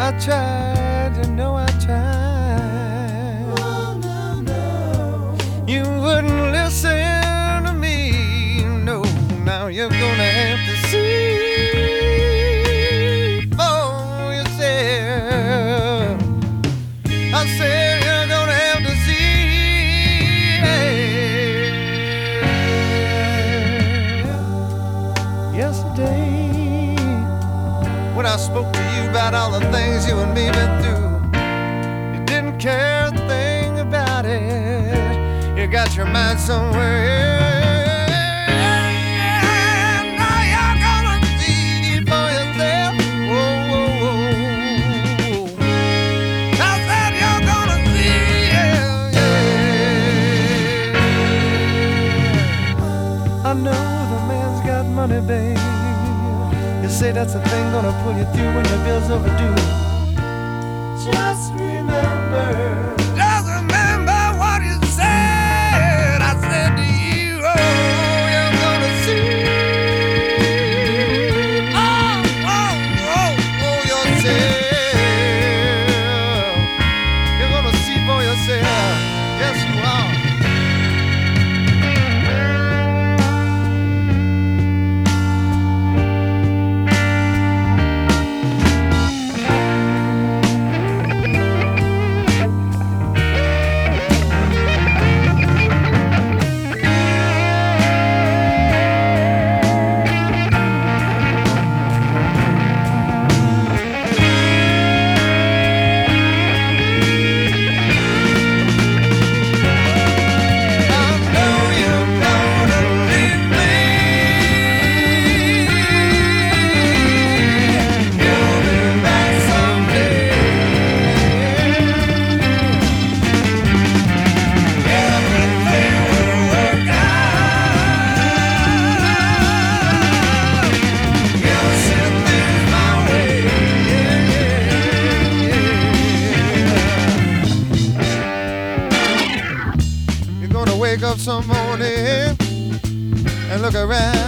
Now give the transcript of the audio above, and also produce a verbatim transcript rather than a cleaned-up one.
I tried, you know I tried. Oh, no, no. You wouldn't listen to me, no. Now you're gonna have to see for yourself. I said you're gonna have to see. Yesterday, when I spoke to you about all the things you and me been through, you didn't care a thing about it. You got your mind somewhere else. Now you're gonna see for yourself. Whoa, whoa, whoa. I said you're gonna see, yeah, yeah. I know the man's got money, babe. You say that's the thing gonna pull you through when your bill's overdue. Just remember, just remember what you said. I said to you, oh, you're gonna see. Oh, oh, oh, oh, yourself. You're gonna see for yourself. Yes, you are. Wake up some morning and look around.